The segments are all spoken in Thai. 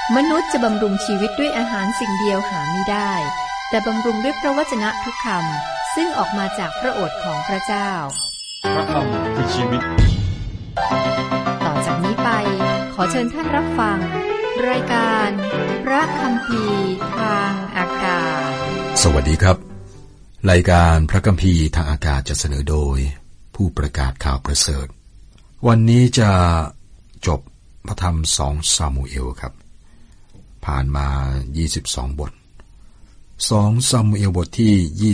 มนุษย์จะบำรุงชีวิตด้วยอาหารสิ่งเดียวหาไม่ได้แต่บำรุงด้วยพระวจนะทุกคำซึ่งออกมาจากพระโอษฐ์ของพระเจ้าพระคำคือชีวิตต่อจากนี้ไปขอเชิญท่านรับฟังรายการพระคัมภีร์ทางอากาศสวัสดีครับรายการพระคัมภีร์ทางอากาศจะเสนอโดยผู้ประกาศข่าวประเสริฐวันนี้จะจบพระธรรม2ซามูเอลครับผ่านมา22บท2ซามูเอลบทที่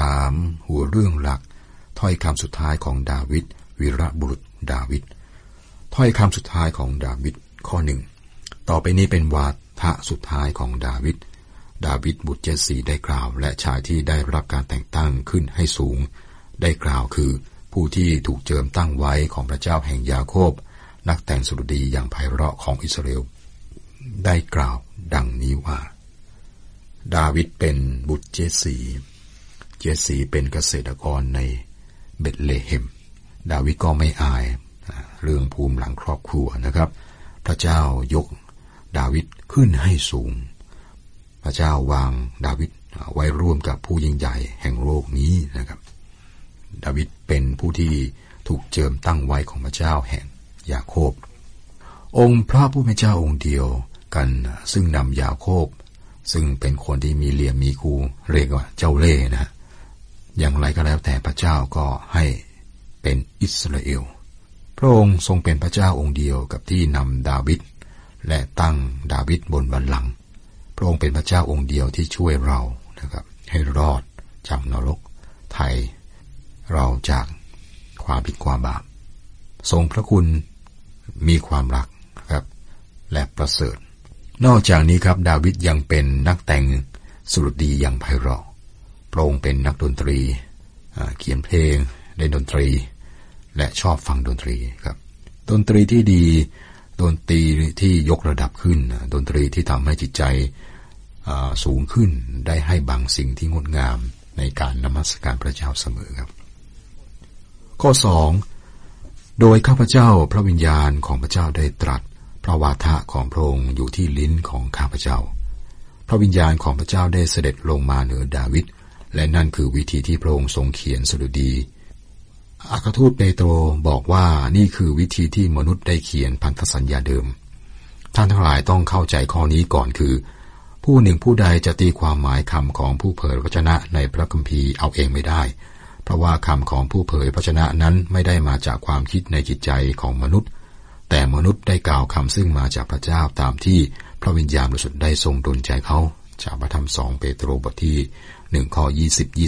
23หัวเรื่องหลักถ้อยคำสุดท้ายของดาวิดวีรบุรุษดาวิดถ้อยคำสุดท้ายของดาวิดข้อ1ต่อไปนี้เป็นวาทะสุดท้ายของดาวิดบุตรเจสซีได้กล่าวและชายที่ได้รับการแต่งตั้งขึ้นให้สูงได้กล่าวคือผู้ที่ถูกเจิมตั้งไว้ของพระเจ้าแห่งยาโคบนักแต่งสดุดีอย่างไพเราะของอิสราเอลได้กล่าวดังนี้ว่าดาวิดเป็นบุตรเจสซีเป็นเกษตรกรในเบธเลเฮมดาวิดก็ไม่อายเรื่องภูมิหลังครอบครัวนะครับพระเจ้ายกดาวิดขึ้นให้สูงพระเจ้าวางดาวิดไว้ร่วมกับผู้ยิ่งใหญ่แห่งโลกนี้นะครับดาวิดเป็นผู้ที่ถูกเจิมตั้งไว้ของพระเจ้าแห่งยาโคบองค์พระผู้เป็นเจ้าองค์เดียวกันซึ่งนำยาโคบซึ่งเป็นคนที่มีเหลี่ยมมีคูเรียกว่าเจ้าเล่ห์นะอย่างไรก็แล้วแต่พระเจ้าก็ให้เป็นอิสราเอลพระองค์ทรงเป็นพระเจ้าองค์เดียวกับที่นำดาวิดและตั้งดาวิดบนบัลลังก์พระองค์เป็นพระเจ้าองค์เดียวที่ช่วยเรานะครับให้รอดจากนรกไถ่เราจากความผิดความบาปทรงพระคุณมีความรักครับและประเสริฐนอกจากนี้ครับดาวิดยังเป็นนักแต่งสดุดีอย่างไพเราะพระองค์เป็นนักดนตรีเขียนเพลงเล่นดนตรีและชอบฟังดนตรีครับดนตรีที่ดีดนตรีที่ยกระดับขึ้นดนตรีที่ทำให้จิตใจสูงขึ้นได้ให้บางสิ่งที่งดงามในการนมัสการพระเจ้าเสมอครับข้อ2โดยข้าพเจ้าพระวิญญาณของพระเจ้าได้ตรัสพระวาทะของพระองค์อยู่ที่ลิ้นของข้าพเจ้าพระวิญญาณของพระเจ้าได้เสด็จลงมาเหนือดาวิดและนั่นคือวิธีที่พระองค์ทรงเขียนสดุดีอัครทูตเปโตรบอกว่านี่คือวิธีที่มนุษย์ได้เขียนพันธสัญญาเดิมท่านทั้งหลายต้องเข้าใจข้อนี้ก่อนคือผู้หนึ่งผู้ใดจะตีความหมายคำของผู้เผยพระวจนะในพระคัมภีร์เอาเองไม่ได้เพราะว่าคำของผู้เผยพระวจนะนั้นไม่ได้มาจากความคิดในจิตใจของมนุษย์แต่มนุษย์ได้กล่าวคำซึ่งมาจากพระเจ้าตามที่พระวิญญาณบริสุทธิ์ได้ทรงดลใจเขาจากพระธรรม2เปโตรบทที่1ข้อ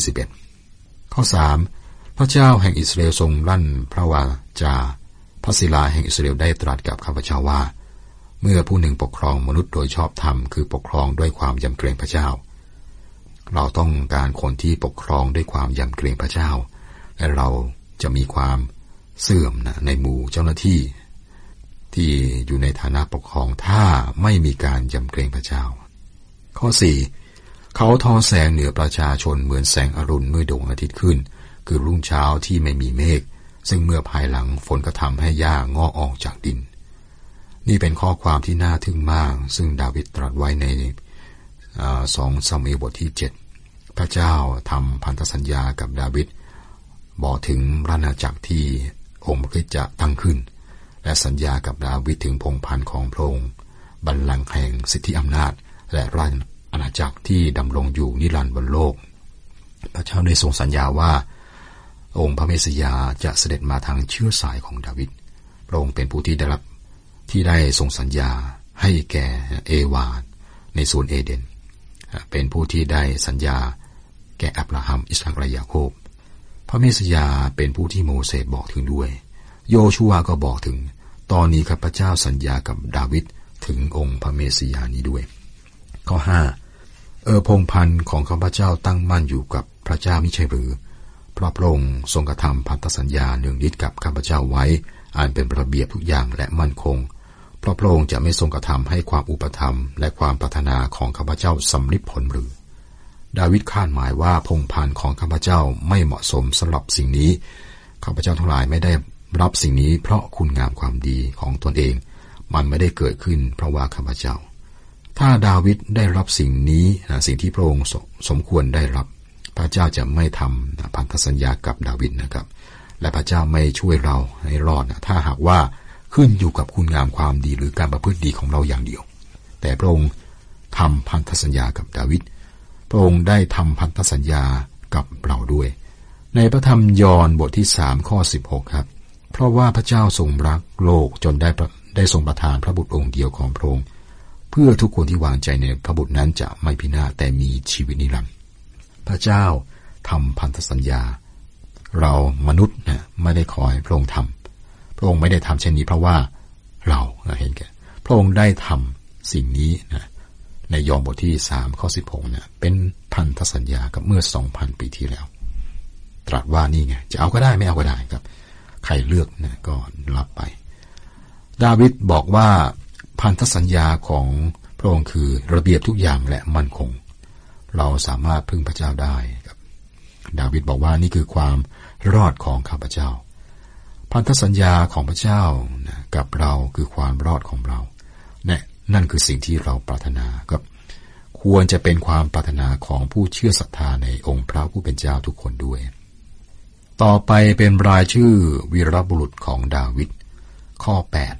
20-21ข้อ3พระเจ้าแห่งอิสราเอลทรงลั่นพระวาจาพระศิลาแห่งอิสราเอลได้ตรัสกับข้าพเจ้าว่าเมื่อผู้หนึ่งปกครองมนุษย์โดยชอบธรรมคือปกครองด้วยความยำเกรงพระเจ้าเราต้องการคนที่ปกครองด้วยความยำเกรงพระเจ้าและเราจะมีความเสื่อมในหมู่เจ้าหน้าที่ที่อยู่ในฐานะปกครองถ้าไม่มีการยำเกรงพระเจ้าข้อ4เขาทอแสงเหนือประชาชนเหมือนแสงอรุณเมื่อดวงอาทิตย์ขึ้นคือรุ่งเช้าที่ไม่มีเมฆซึ่งเมื่อภายหลังฝนก็ทำให้หญ้างอกออกจากดินนี่เป็นข้อความที่น่าทึ่งมากซึ่งดาวิดตรัสไว้ใน2ซามูเอลบทที่7พระเจ้าทำพันธสัญญากับดาวิดบอกถึงอาณาจักรที่องค์พระคริสต์จะตั้งขึ้นและสัญญากับดาวิดถึงพงศ์พันธุ์ของพระองค์บัลลังก์แห่งสิทธิอำนาจและราชอาณาจักรที่ดำรงอยู่นิรันดร์บนโลกพระเจ้าได้ทรงสัญญาว่าองค์พระเมสสิยาจะเสด็จมาทางเชื้อสายของดาวิดพระองค์เป็นผู้ที่ได้ทรงสัญญาให้แก่เอวาในสวนเอเดนเป็นผู้ที่ได้สัญญาแก่อับราฮัมอิสอัคและยาโคบพระเมสสิยาเป็นผู้ที่โมเสสบอกถึงด้วยโยชูวาก็บอกถึงตอนนี้ข้าพเจ้าสัญญากับดาวิดถึงองค์พระเมสสิยานี้ด้วยข้อ5พงศ์พันธุ์ของข้าพเจ้าตั้งมั่นอยู่กับพระเจ้ามิใช่หรือเพราะพระองค์ทรงกระทำพันธสัญญาเนื่องนิดกับข้าพเจ้าไว้อันเป็นระเบียบทุกอย่างและมั่นคงเพราะพระองค์จะไม่ทรงกระทำให้ความอุปถัมภ์และความปรารถนาของข้าพเจ้าสำลิดผลหรือดาวิดคาดหมายว่าพงศ์พันธุ์ของข้าพเจ้าไม่เหมาะสมสำหรับสิ่งนี้ข้าพเจ้าทั้งหลายไม่ได้รับสิ่งนี้เพราะคุณงามความดีของตนเองมันไม่ได้เกิดขึ้นเพราะว่าข้าพเจ้าถ้าดาวิดได้รับสิ่งนี้สิ่งที่พระองค์สมควรได้รับพระเจ้าจะไม่ทำพันธสัญญากับดาวิดนะครับและพระเจ้าไม่ช่วยเราให้รอดถ้าหากว่าขึ้นอยู่กับคุณงามความดีหรือการประพฤติดีของเราอย่างเดียวแต่พระองค์ทำพันธสัญญากับดาวิดพระองค์ได้ทำพันธสัญญากับเราด้วยในพระธรรมยอห์นบทที่3ข้อ16ครับเพราะว่าพระเจ้าทรงรักโลกจนได้ทรงประทานพระบุตรองค์เดียวของพระองค์เพื่อทุกคนที่วางใจในพระบุตรนั้นจะไม่พินาศแต่มีชีวิตนิรันดร์พระเจ้าทำพันธสัญญาเรามนุษย์ไม่ได้ขอให้พระองค์ทำพระองค์ไม่ได้ทำเช่นนี้เพราะว่าเราเห็นแก่พระองค์ได้ทำสิ่งนี้ในยอห์นบทที่3ข้อ16เป็นพันธสัญญากับเมื่อ 2,000 ปีที่แล้วตรัสว่านี่ไงจะเอาก็ได้ไม่เอาก็ได้ครับใครเลือกก็รับไปดาวิดบอกว่าพันธสัญญาของพระองค์คือระเบียบทุกอย่างและมั่นคงเราสามารถพึ่งพระเจ้าได้ครับดาวิดบอกว่านี่คือความรอดของข้าพเจ้าพันธสัญญาของพระเจ้ากับเราคือความรอดของเรานั่นคือสิ่งที่เราปรารถนาครับควรจะเป็นความปรารถนาของผู้เชื่อศรัทธาในองค์พระผู้เป็นเจ้าทุกคนด้วยต่อไปเป็นรายชื่อวีรบุรุษของดาวิดข้อ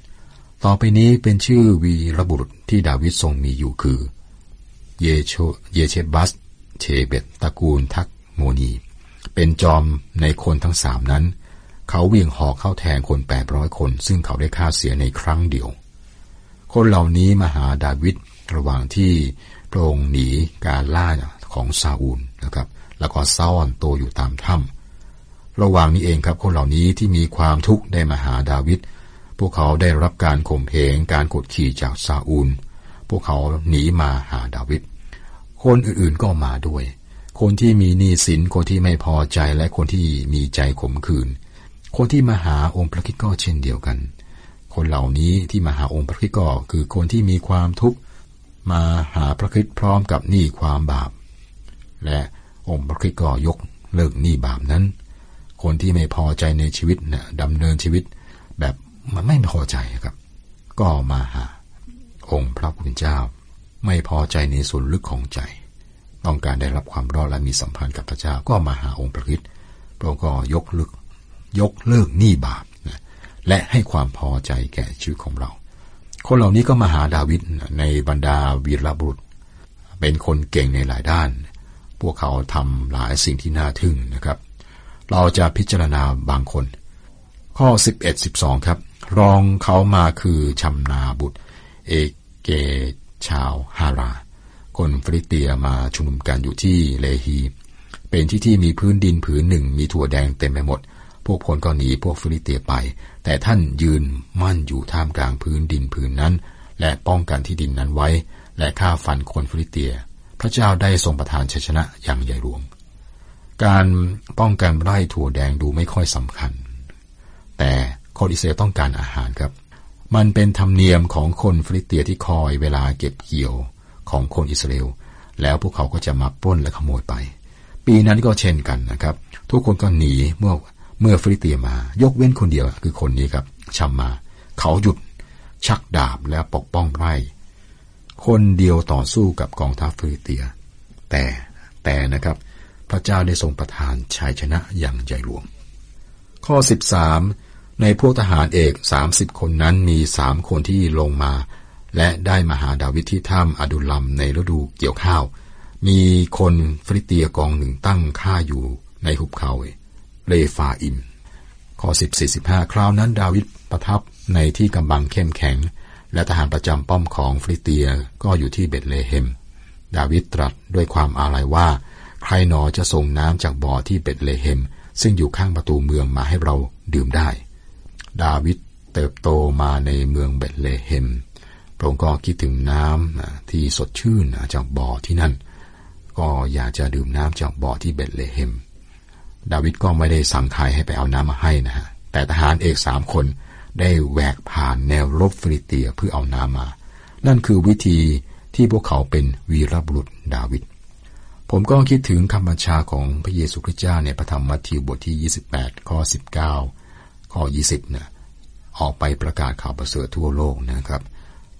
8ต่อไปนี้เป็นชื่อวีรบุรุษที่ดาวิดทรงมีอยู่คือเยเชบัสเชเบตตระกูลทักโมนีเป็นจอมในคนทั้ง3นั้นเขาเวียงหอกเข้าแทงคน800คนซึ่งเขาได้ฆ่าเสียในครั้งเดียวคนเหล่านี้มาหาดาวิดระหว่างที่พระองค์หนีการล่าของซาอูลนะครับแล้วก็ซ่อนตัวอยู่ตามถ้ำระหว่างนี้เองครับคนเหล่านี้ที่มีความทุกข์ได้มาหาดาวิดพวกเขาได้รับการข่มเหงการกดขี่จากซาอูลพวกเขาหนีมาหาดาวิดคนอื่นๆก็มาด้วยคนที่มีหนี้สินคนที่ไม่พอใจและคนที่มีใจขมขื่นคนที่มาหาองค์พระคริสต์ก็เช่นเดียวกันคนเหล่านี้ที่มาหาองค์พระคริสต์ก็คือคนที่มีความทุกข์มาหาพระคริสต์พร้อมกับหนี้ความบาปและองค์พระคริสต์ก็ยกเลิกหนี้บาปนั้นคนที่ไม่พอใจในชีวิตดำเนินชีวิตแบบมันไม่พอใจครับก็มาหาองค์พระผู้เป็นเจ้าไม่พอใจในส่วนลึกของใจต้องการได้รับความรอดและมีสัมพันธ์กับพระเจ้าก็มาหาองค์พระคริสต์พระองค์ก็ยกเลิกหนี้บาปและให้ความพอใจแก่ชีวิตของเราคนเหล่านี้ก็มาหาดาวิดในบรรดาวีรบุรุษเป็นคนเก่งในหลายด้านพวกเขาทำหลายสิ่งที่น่าทึ่งนะครับเราจะพิจารณาบางคนข้อ 11-12 ครับรองเขามาคือชัมนาบุตรเอเกชาวฮาราคนฟิลิสเตียมาชุมนุมกันอยู่ที่เลฮีเป็นที่มีพื้นดินผืนหนึ่งมีถั่วแดงเต็มไปหมดพวกพลก็หนีพวกฟิลิสเตียไปแต่ท่านยืนมั่นอยู่ท่ามกลางพื้นดินผืนนั้นและป้องกันที่ดินนั้นไว้และฆ่าฟันคนฟิลิสเตียพระเจ้าได้ทรงประทานชัยชนะอย่างใหญ่หลวงการป้องกันไร่ถั่วแดงดูไม่ค่อยสำคัญแต่คนอิสราเอลต้องการอาหารครับมันเป็นธรรมเนียมของคนฟิลิสเตียที่คอยเวลาเก็บเกี่ยวของคนอิสราเอลแล้วพวกเขาก็จะมาปล้นและขโมยไปปีนั้นก็เช่นกันนะครับทุกคนก็หนีเมื่อฟิลิสเตียมายกเว้นคนเดียวคือคนนี้ครับชัมมาเขาหยุดชักดาบและปกป้องไร่คนเดียวต่อสู้กับกองทัพฟิลิสเตียแต่นะครับพระเจ้าได้ทรงประทานชัยชนะอย่างใหญ่หลวงข้อ 13ในพวกทหารเอก30คนนั้นมี3คนที่ลงมาและได้มาหาดาวิดที่ถ้ำอดุลลัมในฤดูเกี่ยวข้าวมีคนฟิลิสเตียกองหนึ่งตั้งค่าอยู่ในหุบเขาเรฟาอิมข้อ 14-15 คราวนั้นดาวิดประทับในที่กำบังเข้มแข็งและทหารประจำป้อมของฟิลิสเตียก็อยู่ที่เบธเลเฮมดาวิดตรัสด้วยความอาลัยว่าใครหนอจะส่งน้ำจากบ่อที่เบธเลเฮมซึ่งอยู่ข้างประตูเมืองมาให้เราดื่มได้ดาวิดเติบโตมาในเมืองเบธเลเฮมพระองค์ก็คิดถึงน้ำที่สดชื่นจากบ่อที่นั่นก็อยากจะดื่มน้ำจากบ่อที่เบธเลเฮมดาวิดก็ไม่ได้สั่งใครให้ไปเอาน้ำมาให้นะฮะแต่ทหารเอก3คนได้แหวกผ่านแนวรบฟิลิสเตียเพื่อเอาน้ำมานั่นคือวิธีที่พวกเขาเป็นวีรบุรุษดาวิดผมก็คิดถึงคำบัญชาของพระเยซูคริสต์เจ้าในพระธรรมมัทธิวบทที่28ข้อ19ข้อ20นะออกไปประกาศข่าวประเสริฐทั่วโลกนะครับ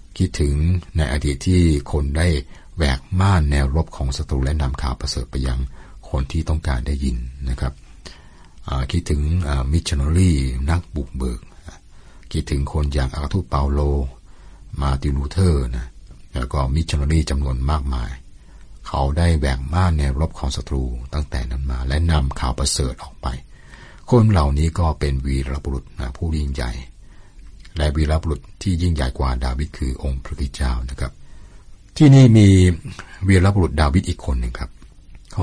คิดถึงในอดีตที่คนได้แหวกม่านแนวรบของศัตรูและนำข่าวประเสริฐไปยังคนที่ต้องการได้ยินนะครับคิดถึงมิชชันนารีนักบุกเบิกคิดถึงคนอย่างอัครทูตเปาโลมาร์ตินลูเทอร์นะแล้วก็มิชชันนารีจำนวนมากมายเขาได้แหวกม่านแนวรบของศัตรูตั้งแต่นั้นมาและนำข่าวประเสริฐออกไปคนเหล่านี้ก็เป็นวีรบุรุษผู้ยิ่งใหญ่และวีรบุรุษที่ยิ่งใหญ่กว่าดาวิดคือองค์พระผู้เป็นเจ้านะครับที่นี่มีวีรบุรุษดาวิดอีกคนหนึ่งครับข้อ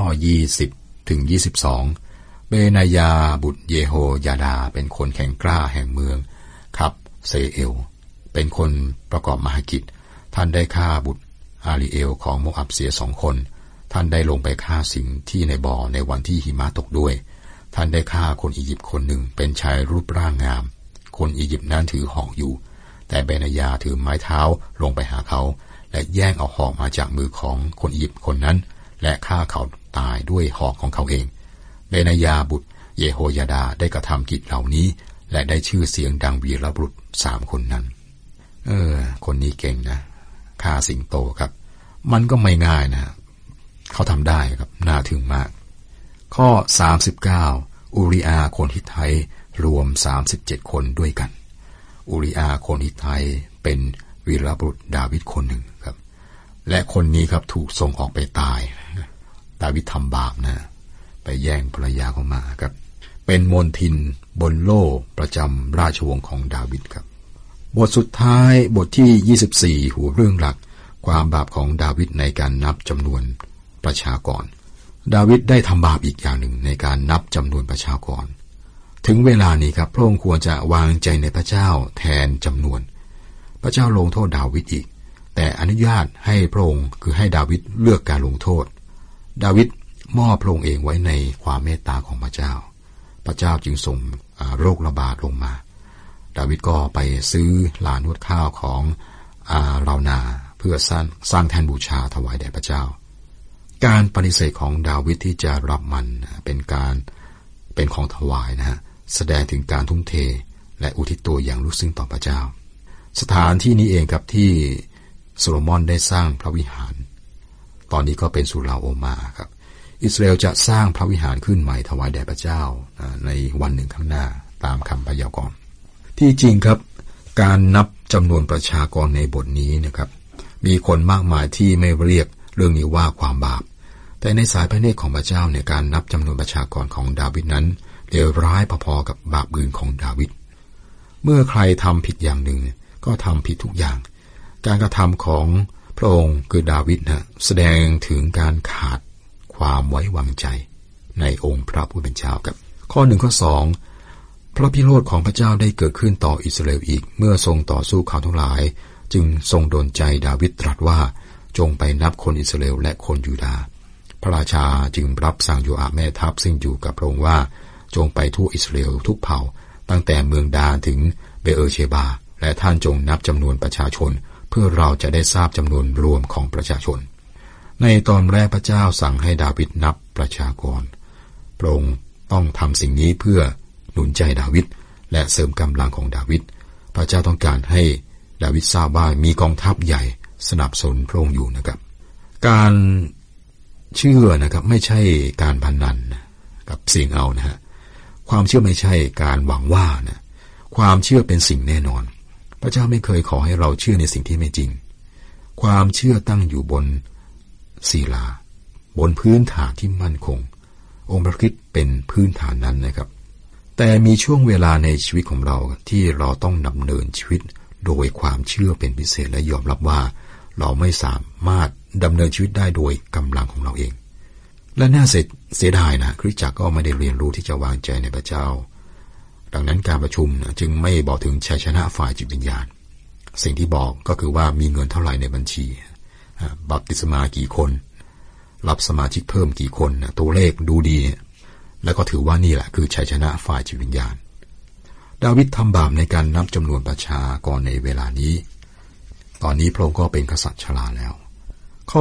20ถึง22เบนายาบุตรเยโฮยาดาเป็นคนแข็งกล้าแห่งเมืองครับเซเอลเป็นคนประกอบมหกิจท่านได้ฆ่าบุตรอาริเอลของโมอับเสีย2 คนท่านได้ลงไปฆ่าสิงที่ในบ่อในวันที่หิมะตกด้วยท่านได้ฆ่าคนอียิปต์คนหนึ่งเป็นชายรูปร่างงามคนอียิปต์นั้นถือหอกอยู่แต่เบนายาถือไม้เท้าลงไปหาเขาและแย่งเอาหอกมาจากมือของคนอียิปต์คนนั้นและฆ่าเขาตายด้วยหอกของเขาเองเบนายาบุตรเยโฮยาดาได้กระทำกิจเหล่านี้และได้ชื่อเสียงดังวีรบุรุษ3 คนนั้นคนนี้เก่งนะฆ่าสิงโตครับมันก็ไม่ง่ายนะเขาทำได้ครับน่าทึ่งมากข้อ39อูริอาคนฮิตไทรวม37 คนด้วยกันอูริอาคนฮิตไทเป็นวีรบุรุษดาวิดคนหนึ่งครับและคนนี้ครับถูกส่งออกไปตายดาวิดทำบาปนะไปแย่งภรรยาเขามาครับเป็นมณฑินบนโล่ประจำราชวงศ์ของดาวิดครับบทสุดท้ายบทที่24หัวเรื่องหลักความบาปของดาวิดในการนับจำนวนประชากรดาวิดได้ทำบาปอีกอย่างหนึ่งในการนับจำนวนประชากรถึงเวลานี้ครับพระองค์ควรจะวางใจในพระเจ้าแทนจำนวนพระเจ้าลงโทษดาวิดอีกแต่อนุญาตให้พระองค์คือให้ดาวิดเลือกการลงโทษดาวิดมอบพระองค์เองไว้ในความเมตตาของพระเจ้าพระเจ้าจึงส่งโรคระบาดลงมาดาวิดก็ไปซื้อลานนวดข้าวของราวนาเพื่อสร้างแท่นบูชาถวายแด่พระเจ้าการปฏิเสธของดาวิดที่จะรับมันเป็นของถวายนะฮะแสดงถึงการทุ่มเทและอุทิศตัวอย่างลึกซึ้งต่อพระเจ้าสถานที่นี้เองครับที่โซโลมอนได้สร้างพระวิหารตอนนี้ก็เป็นสุราโอมาครับอิสราเอลจะสร้างพระวิหารขึ้นใหม่ถวายแด่พระเจ้าในวันหนึ่งข้างหน้าตามคำพยากรณ์ที่จริงครับการนับจำนวนประชากรในบทนี้นะครับมีคนมากมายที่ไม่เรียกเรื่องนี้ว่าความบาปแต่ในสายพระเนตรของพระเจ้าในการนับจำนวนประชากรของดาวิดนั้นเลวร้ายพอๆกับบาปอื่นของดาวิดเมื่อใครทำผิดอย่างหนึ่งก็ทำผิดทุกอย่างการกระทำของพระองค์คือดาวิดแสดงถึงการขาดความไว้วางใจในองค์พระผู้เป็นเจ้าครับข้อ1ข้อ2พระพิโรธของพระเจ้าได้เกิดขึ้นต่ออิสราเอลอีกเมื่อทรงต่อสู้เขาทั้งหลายจึงทรงดลใจดาวิดตรัสว่าจงไปนับคนอิสราเอลและคนยูดาห์พระราชาจึงรับสั่งโยอาบแม่ทัพซึ่งอยู่กับพระองค์ว่าจงไปทั่วอิสราเอลทุกเผ่าตั้งแต่เมืองดานถึงเบเอร์เชบาและท่านจงนับจำนวนประชาชนเพื่อเราจะได้ทราบจำนวนรวมของประชาชนในตอนแรกพระเจ้าสั่งให้ดาวิดนับประชากรพระองค์ต้องทำสิ่งนี้เพื่อหนุนใจดาวิดและเสริมกำลังของดาวิดพระเจ้าต้องการให้ดาวิดทราบว่ามีกองทัพใหญ่สนับสนุนพระองค์อยู่นะครับการเชื่อนะครับไม่ใช่การพนันกับเสี่ยงเอานะฮะความเชื่อไม่ใช่การหวังว่านะความเชื่อเป็นสิ่งแน่นอนพระเจ้าไม่เคยขอให้เราเชื่อในสิ่งที่ไม่จริงความเชื่อตั้งอยู่บนศิลาบนพื้นฐานที่มั่นคงองค์พระคริสต์เป็นพื้นฐานนั้นนะครับแต่มีช่วงเวลาในชีวิตของเราที่เราต้องดำเนินชีวิตโดยความเชื่อเป็นพิเศษและยอมรับว่าเราไม่สามารถดำเนินชีวิตได้โดยกำลังของเราเองและน่าเสียดายนะคริสตจักรก็ไม่ได้เรียนรู้ที่จะวางใจในพระเจ้าดังนั้นการประชุมจึงไม่บอกถึงชัยชนะฝ่ายจิตวิญญาณสิ่งที่บอกก็คือว่ามีเงินเท่าไหร่ในบัญชีบัพติศมากี่คนรับสมาชิกเพิ่มกี่คนตัวเลขดูดีแล้วก็ถือว่านี่แหละคือชัยชนะฝ่ายจิตวิญญาณดาวิดทำบาปในการนับจำนวนประชากรในเวลานี้ตอนนี้พระองค์ก็เป็นกษัตริย์ชราแล้วข้อ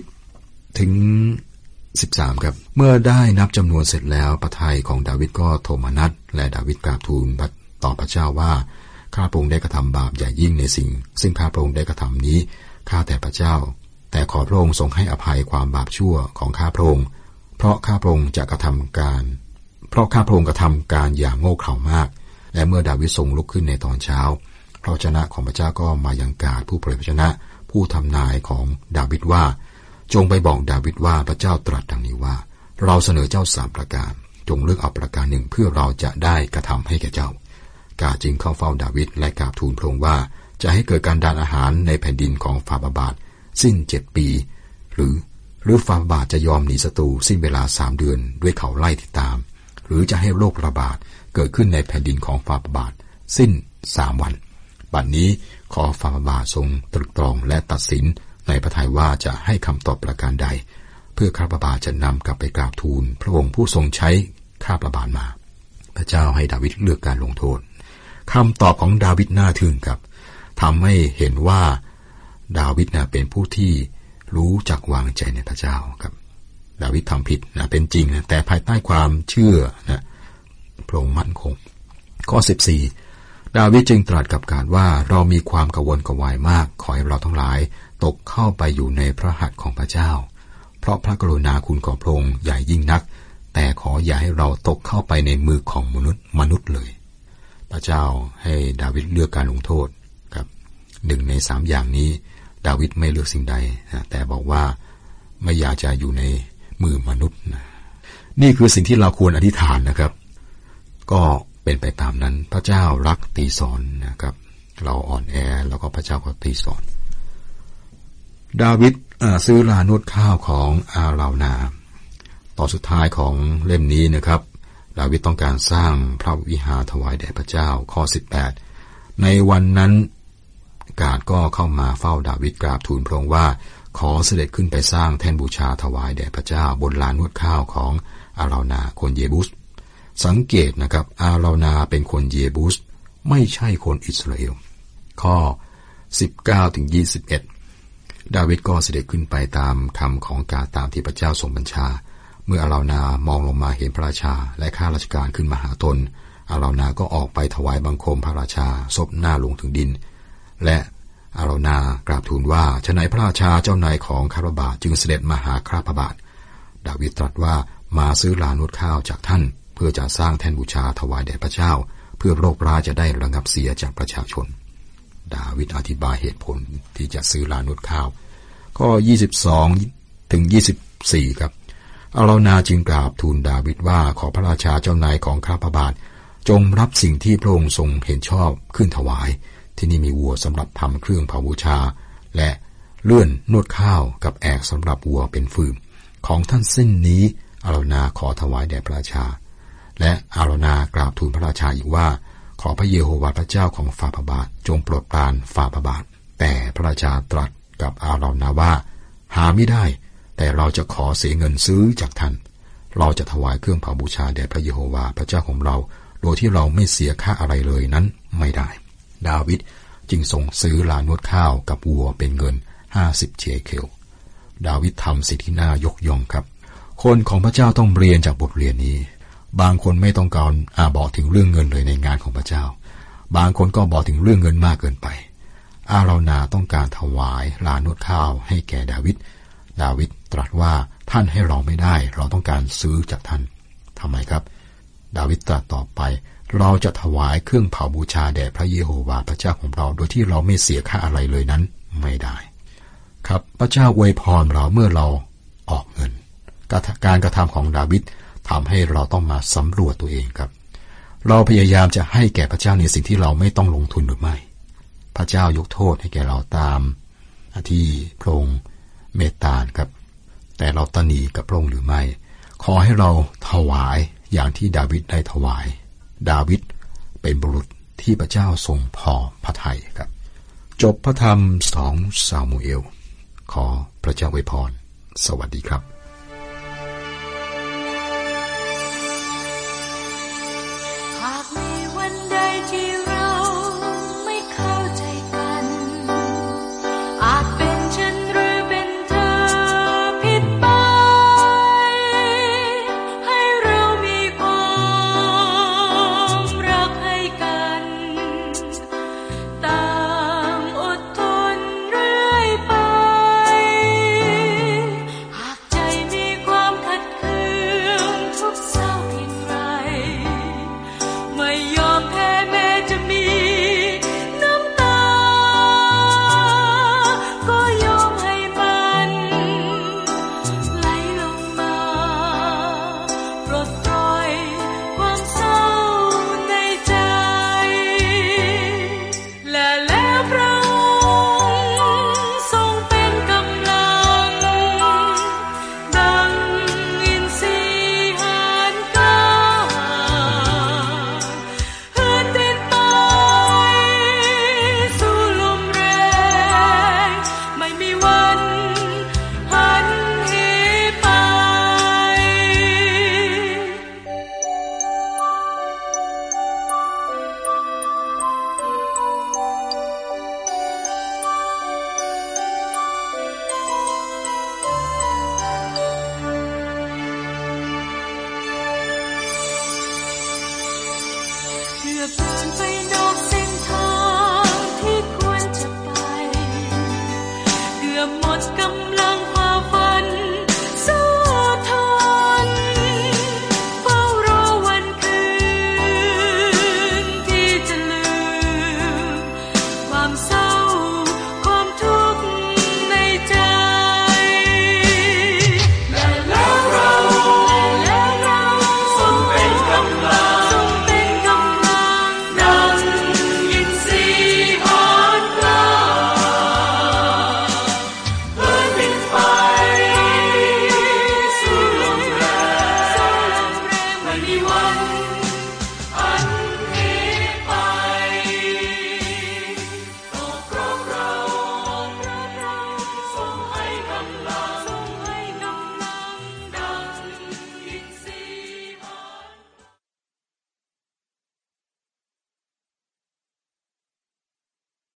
10ถึง13ครับเมื่อได้นับจำนวนเสร็จแล้วพระทัยของดาวิดก็โทมนัสและดาวิดกราบทูลต่อพระเจ้าว่าข้าพระองค์ได้กระทำบาปใหญ่ยิ่งในสิ่งซึ่งข้าพระองค์ได้กระทำนี้ข้าแต่พระเจ้าแต่ขอพระองค์ทรงให้อภัยความบาปชั่วของข้าพระองค์เพราะข้าพระองค์กระทำการอย่างโง่เขลามากและเมื่อดาวิดทรงลุกขึ้นในตอนเช้าพระวจนะของพระเจ้าก็มายังกาดผู้เผยพระวจนะผู้ทำนายของดาวิดว่าจงไปบอกดาวิดว่าพระเจ้าตรัสดังนี้ว่าเราเสนอเจ้า3 ประการจงเลือกเอาประการหนึ่งเพื่อเราจะได้กระทำให้แก่เจ้ากาดจึงเข้าเฝ้าดาวิดและกราบทูลพระองค์ว่าจะให้เกิดการดานอาหารในแผ่นดินของฟาบาทสิ้น7 ปีหรือฟาบาทจะยอมหนีศัตรูสิ้นเวลา3 เดือนด้วยเขาไล่ติดตามหรือจะให้โรคระบาดเกิดขึ้นในแผ่นดินของฟาบาทสิ้น3 วันบัดนี้ขอฟาบาททรงตรึกตรองและตัดสินในพระทัยว่าจะให้คำตอบประการใดเพื่อข้าพระบาทจะนำกลับไปกราบทูลพระองค์ผู้ทรงใช้ข้าพระบาทมาพระเจ้าให้ดาวิดเลือกการลงโทษคำตอบของดาวิดน่าทึ่งครับทำให้เห็นว่าดาวิดเป็นผู้ที่รู้จักวางใจในพระเจ้าครับดาวิดทำผิดเป็นจริงแต่ภายใต้ความเชื่อพระองค์มั่นคงข้อ14ดาวิดจึงตรัสกับกาดว่าเรามีความกังวลกวายมากขอให้เราทั้งหลายตกเข้าไปอยู่ในพระหัตถ์ของพระเจ้าเพราะพระกรุณาคุณของพระองค์ใหญ่ยิ่งนักแต่ขออย่าให้เราตกเข้าไปในมือของมนุษย์เลยพระเจ้าให้ดาวิดเลือกการลงโทษครับ1 ใน 3อย่างนี้ดาวิดไม่เลือกสิ่งใดแต่บอกว่าไม่อยากจะอยู่ในมือมนุษย์นี่คือสิ่งที่เราควรอธิษฐานนะครับก็เป็นไปตามนั้นพระเจ้ารักตีสอนนะครับเราอ่อนแอแล้วก็พระเจ้าก็ตีสอนดาวิดซื้อลานวดข้าวของอารานาตอนสุดท้ายของเล่มนี้นะครับดาวิดต้องการสร้างพระวิหารถวายแด่พระเจ้าข้อ18ในวันนั้นกาดก็เข้ามาเฝ้าดาวิดกราบทูลพระองค์ว่าขอเสด็จขึ้นไปสร้างแท่นบูชาถวายแด่พระเจ้าบนลานนวดข้าวของอารานาคนเยบุสสังเกตนะครับอารานาเป็นคนเยบุสไม่ใช่คนอิสราเอลข้อ19-21ดาวิดก็เสด็จขึ้นไปตามคำของกาดตามที่พระเจ้าทรงบัญชาเมื่ออาราณามองลงมาเห็นพระราชาและข้าราชการขึ้นมาหาตนอาราณาก็ออกไปถวายบังคมพระราชาซบหน้าลงถึงดินและอาราณากราบทูลว่าฉนัยพระราชาเจ้านายของข้าพระบาทจึงเสด็จมาหาข้าพระบาทดาวิดตรัสว่ามาซื้อลานนวดข้าวจากท่านเพื่อจะสร้างแท่นบูชาถวายแด่พระเจ้าเพื่อโรคร้ายจะได้ระงับเสียจากประชาชนดาวิดอธิบายเหตุผลที่จะซื้อลานนวดข้าวข้อ22-24ครับอาราณาจึงกราบทูลดาวิดว่าขอพระราชาเจ้านายของข้าพระบาทจงรับสิ่งที่พระองค์ทรงเห็นชอบขึ้นถวายที่นี่มีวัวสำหรับทำเครื่องเผาบูชาและเลื่อนนวดข้าวกับแอกสำหรับวัวเป็นฟืนของท่านสิ้นนี้อาราณาขอถวายแด่พระราชาและอาราณากราบทูลพระราชาอีกว่าขอพระเยโฮวาห์พระเจ้าของฝ่าพระบาทจงโปรดปรานฝ่าพระบาทแต่พระราชาตรัสกับอาราณาว่าหาไม่ได้แต่เราจะขอเสียเงินซื้อจากท่านเราจะถวายเครื่องเผาบูชาแด่พระเยโฮวาห์พระเจ้าของเราโดยที่เราไม่เสียค่าอะไรเลยนั้นไม่ได้ดาวิดจึงส่งซื้อลานนวดข้าวกับวัวเป็นเงิน50 เชเคลดาวิดทำสิ่งที่น่ายกย่องครับคนของพระเจ้าต้องเรียนจากบทเรียนนี้บางคนไม่ต้องการบอกถึงเรื่องเงินเลยในงานของพระเจ้าบางคนก็บอกถึงเรื่องเงินมากเกินไปอาราณาต้องการถวายลานนวดข้าวให้แก่ดาวิดตรัสว่าท่านให้เราไม่ได้เราต้องการซื้อจากท่านทำไมครับดาวิดตรัสต่อไปเราจะถวายเครื่องเผาบูชาแด่พระเยโฮวาห์พระเจ้าของเราโดยที่เราไม่เสียค่าอะไรเลยนั้นไม่ได้ครับพระเจ้าอวยพรเราเมื่อเราออกเงินการกระทำของดาวิดทำให้เราต้องมาสำรวจตัวเองครับเราพยายามจะให้แก่พระเจ้าในสิ่งที่เราไม่ต้องลงทุนหรือไม่พระเจ้ายกโทษให้แก่เราตามที่พระองค์เมตตาครับแต่เราตนีกับพระองค์หรือไม่ขอให้เราถวายอย่างที่ดาวิดได้ถวายดาวิดเป็นบุรุษที่พระเจ้าทรงพอพระทัยครับจบพระธรรม2 ซามูเอลขอพระเจ้าอวยพรสวัสดีครับ